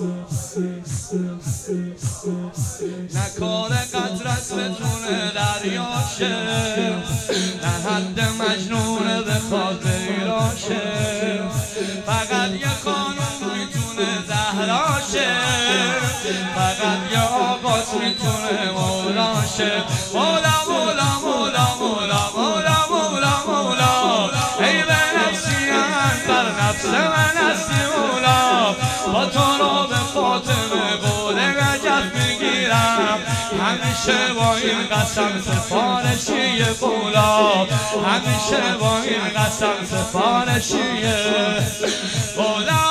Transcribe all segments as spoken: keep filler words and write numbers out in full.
نکار قطرت بتونه دریاشه، نه حد مجنون بخواد بیراشه، فقط یه خانوم میتونه زهراشه، فقط یه آقاس میتونه مولاشه. مولا مولا مولا مولا مولا مولا مولا ای به نفسی انتر نفس من هستی مولا، با تو رو به فاطمه قول نجف میگیرم، همیشه با این قسم سفارشی مولا، همیشه با این قسم سفارشی مولا.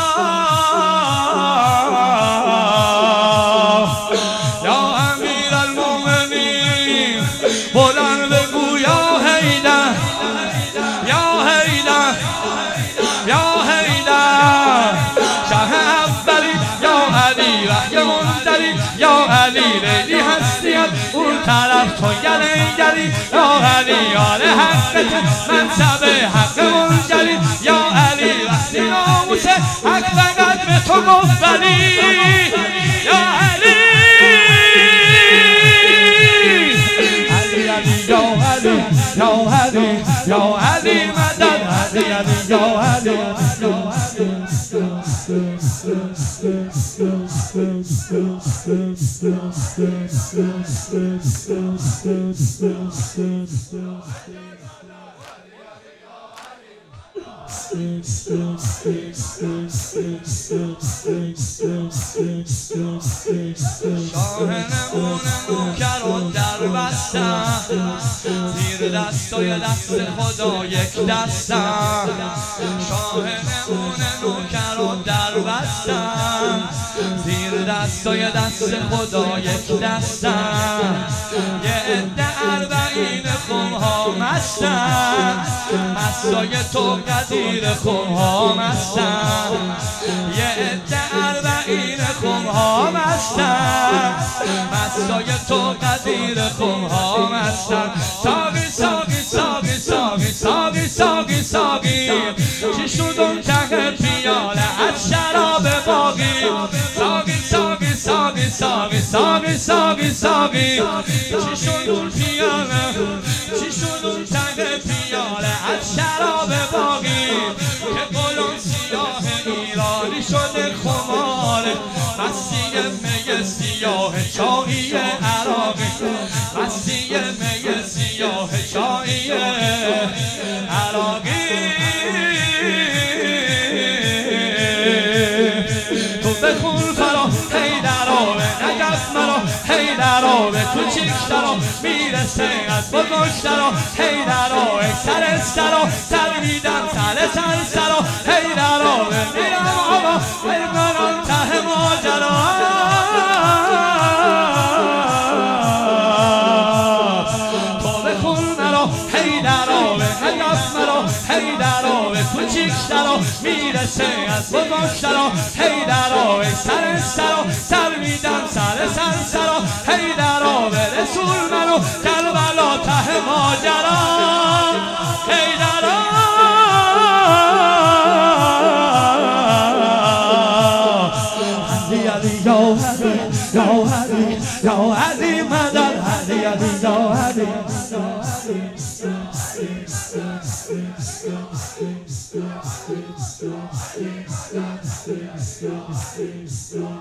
یا امیر المومنین بلند بگو یا حیدر، یا حیدر، یا حیدر، شه اولی یا علی وحی منزلی، یا علی لیلی هستیت اون طرف تو گلی گلی، یا علی آل حقت منصب حق منجلی، یا علی وقتی ناموس حق فقط به تو گفت ولی، یا علی علی علی یا علی یا علی یا علی مدد علی علی یا علی یا علی. شاه نمونه نوکر و در بستم، زیر دستای دست خدا یک دستم، شاه نمونه نوکر و در بستم، زیر دستای دست خدا یک دستم، یه عده اربعین خمها مستم، مستای تو قدیر خمها مستم، یه عده اربعین خمها مستم، مستای تو قدیر خمها مستم. ساقی ساقی ساقی ساقی ساقی ساقی ساقی چی شد اون ته پیاله از شراب باقی، ساقی ساقی ساقی ساقی ساقی ساقی ساقی چی شد اون پیاله، چی شد اون ته پیاله از شراب باقی، که قلم سیاه ایرانی شده خمار، مستی می سیاه چایی عراقی، مستی می سیاه چایی عراقی. تو بخون فرا حیدرا به نجف مرا، حیدرا به کوچیکترا میرسه از بزرگترا، حیدرا ای سر سرا سر میدم سر سر سرا، حیدرا به میرم آقا ای منان ته ماجرا. تو بخون مرا حیدرا به نجف مرا، حیدرا به کوچیکترا میرسه از بزرگترا، حیدرا ای سر سرا سر میدم سر سر سرا، حیدرا به رسول منو کربلا ته ماجرا، حیدرا علی علی یا علی یا علی یا علی مدد علی علی یا علی یا علی.